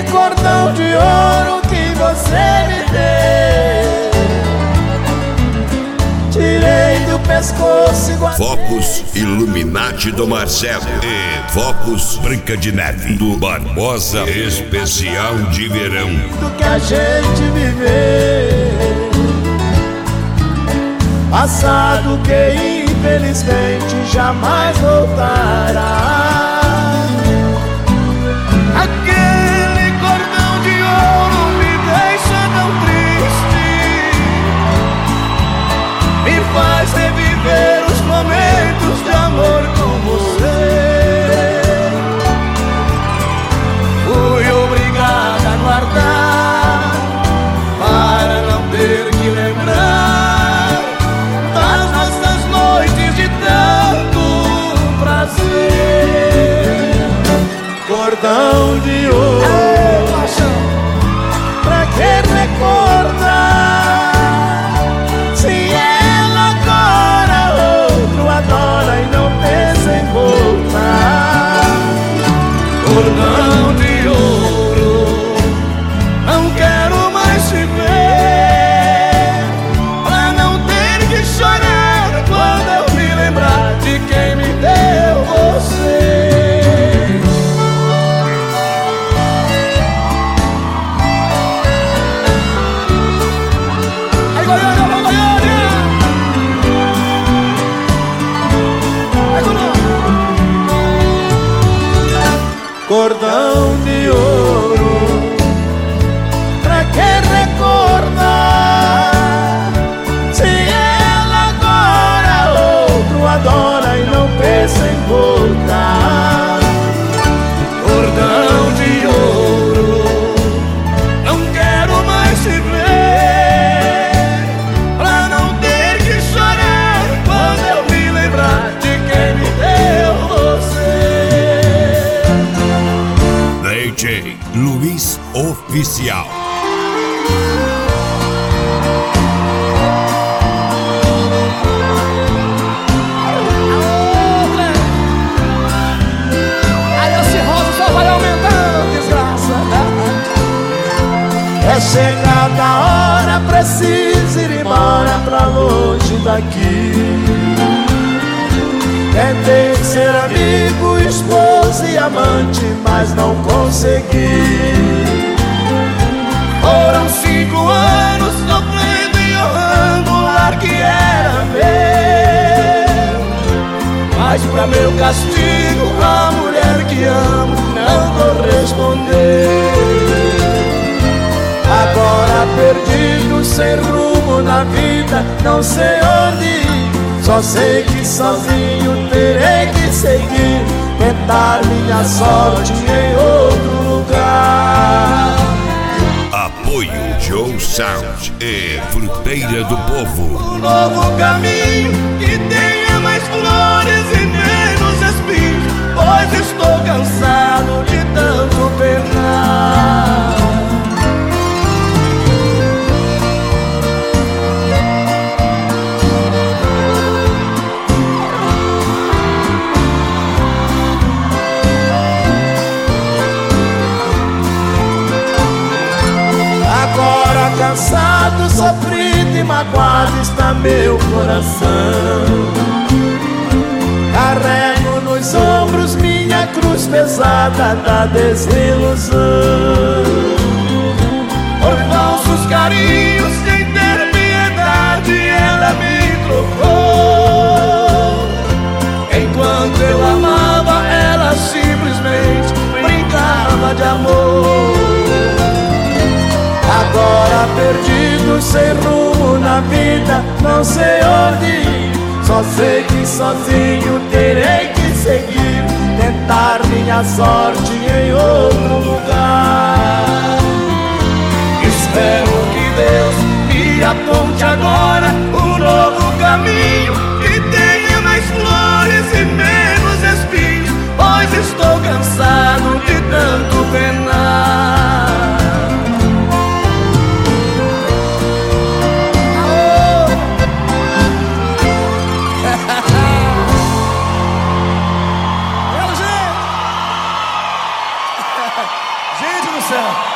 cordão de ouro que você me deu, tirei do pescoço igual Focus Illuminati do Marcelo e Focus Branca de Neve do Barbosa, especial de verão. do que a gente viveu, passado que infelizmente jamais voltará. Aquele cordão de ouro me deixa tão triste, me faz reviver os momentos de amor com você. Fui obrigada a guardar para não ter que lembrar das nossas noites de tanto prazer. Cordão de ouro, pra que recordar se ela agora outro adora e não pensa em voltar? Cordão de ouro, não quero mais te ver, pra não ter que chorar quando eu me lembrar de quem me deu você. Aí, Goiânia, vai, Goiânia! Vai, cordão de ouro, pra que recordar se ela agora outro adora e não pensa em voltar? Cordão de ouro, não quero mais te ver, pra não ter que chorar quando eu me lembrar de quem me deu você. DJ Luiz Oficial. Aí esse rosa só vai aumentando, desgraça. É chegada a hora, preciso ir embora pra longe daqui. Tentei ser amigo, esposo e amante, mas não consegui. Foram 5 anos sofrendo e honrando o lar que era meu, mas pra meu castigo a mulher que amo não correspondeu. Agora perdido, sem rumo na vida, não sei onde ir, só sei que sozinho terei que seguir, tentar minha sorte em outro lugar. Apoio Joe Sound e Fruteira do Povo. Um novo caminho que tenha mais flores e menos espinhos, pois estou cansado de tanto penar. Agora cansado, sofrido e magoado está meu coração. Carrego nos ombros minha cruz pesada da desilusão. Por falsos carinhos, sem ter piedade, ela me trocou. Enquanto eu amava, ela simplesmente brincava de amor. Agora perdido, sem rumo na vida, não sei onde ir, só sei que sozinho terei que seguir, tentar minha sorte em outro lugar. Espero que Deus me aponte agora um novo caminho que tenha mais flores e menos espinhos, pois estou cansado de tanto penar. Gente do Marcelo.